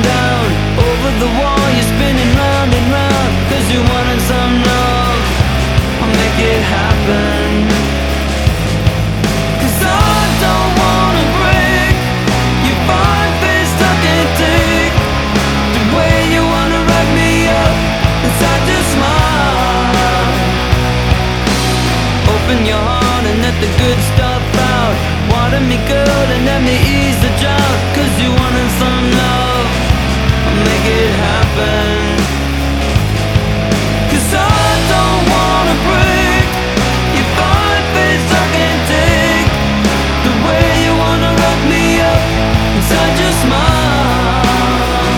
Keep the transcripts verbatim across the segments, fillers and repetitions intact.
down. Over the wall, you're spinning round and round, cause you wanted some love. I'll make it happen. Cause I don't wanna break your fine face, I can't take the way you wanna wrap me up inside your smile. Open your heart and let the good stuff out. Water me good and let me ease the drought, cause you wanted some love. I'll make it happen. Cause I don't wanna break your fine face, I can't take the way you wanna wrap me up inside your smile.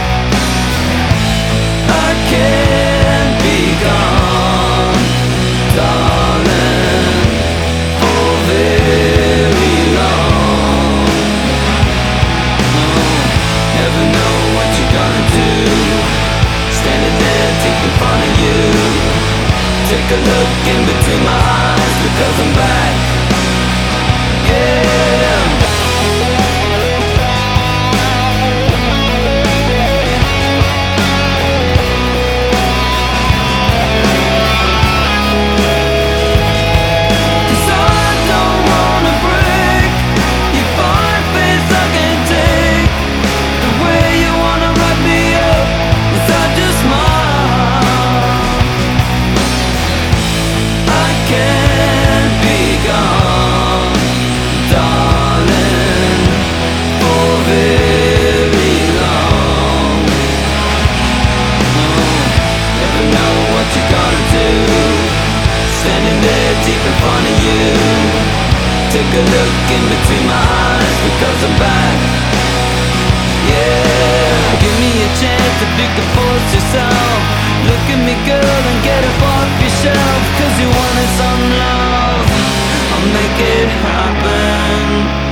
I can't be gone, darling, for very long. No, never know what you're gonna do. Standing there deep in front of you. Take a look in between my eyes, because I'm back. Yeah. Cause I don't wanna break your fine face, I can't take the way you wanna wrap me up inside your smile. I can't be gone, darling, for very long. No, never know what you're gonna do. Standing there deep in front of you. Take a look in between my eyes, because I'm back. Yeah, give me a chance if you can force yourself. Look at me, girl, and get up off your shelf, cause you wanted some love. I'll make it happen.